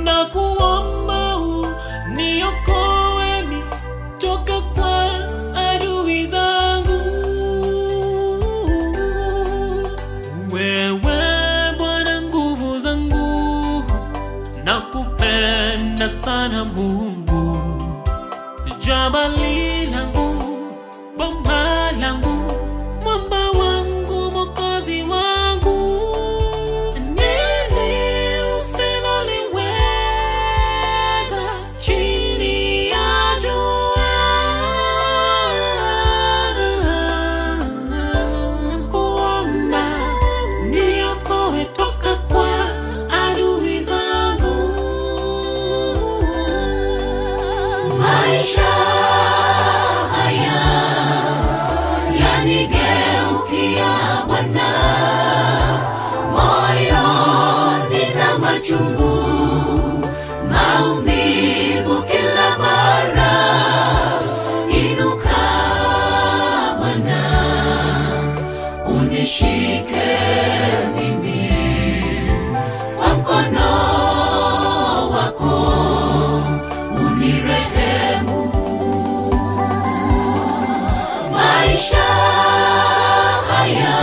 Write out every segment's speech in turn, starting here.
na kuomba uniokoe toka kwa adui zangu. Wewe Bwana nguvu zangu, nakupenda sana Mungu, jabali langu, boma langu, mwamba wangu, mwokozi wangu. Nini usiloliweza chini ya jua, nakuomba niokoe toka kwa adui zangu. Maisha haya yanigeukia Bwana, moyoni na machungu, maumivu kila mara. Inuka Bwana, unishike mimi kwa mkono wako, unirehemu. Maisha haya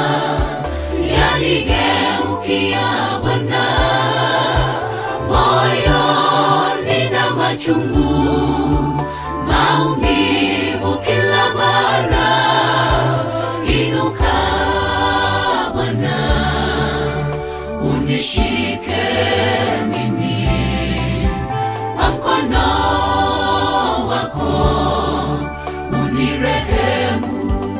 yanigeukia Bwana, moyoni na machungu, maumivu kila mara. Inuka Bwana, unishike mimi kwa mkono wako, unirehemu.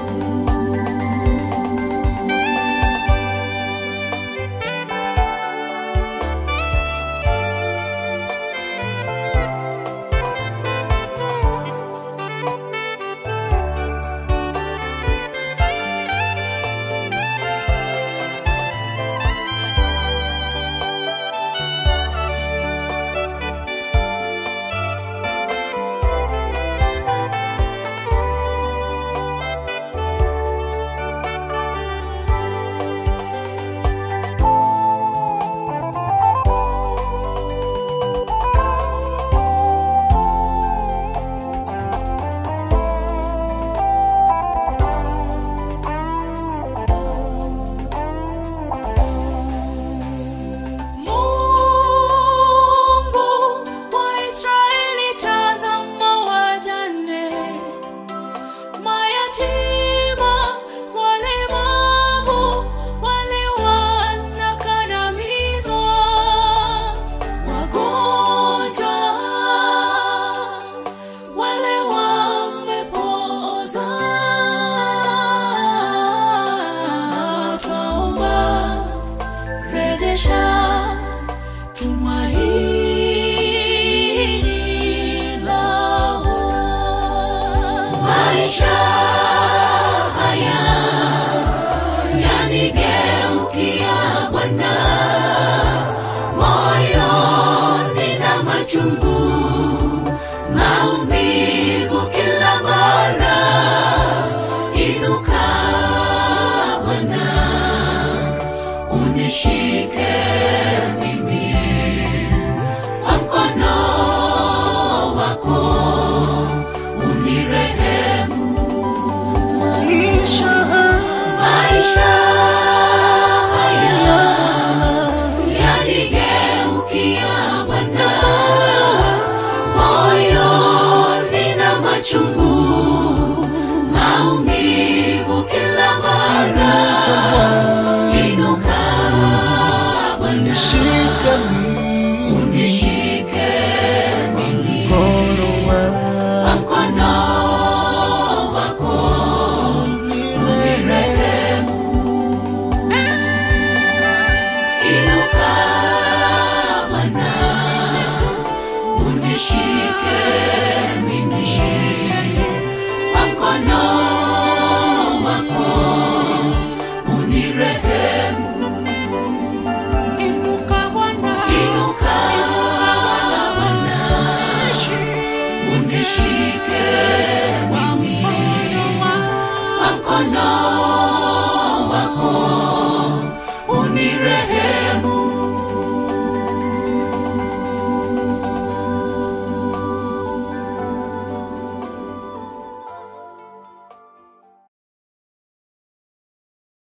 Maisha haya yanigeukia Bwana, moyoni na machungu, maumivu kila mara. Inuka Bwana, unishike mimi kwa mkono wako, unirehemu. Maisha haya yanigeukia Bwana, moyoni na machungu,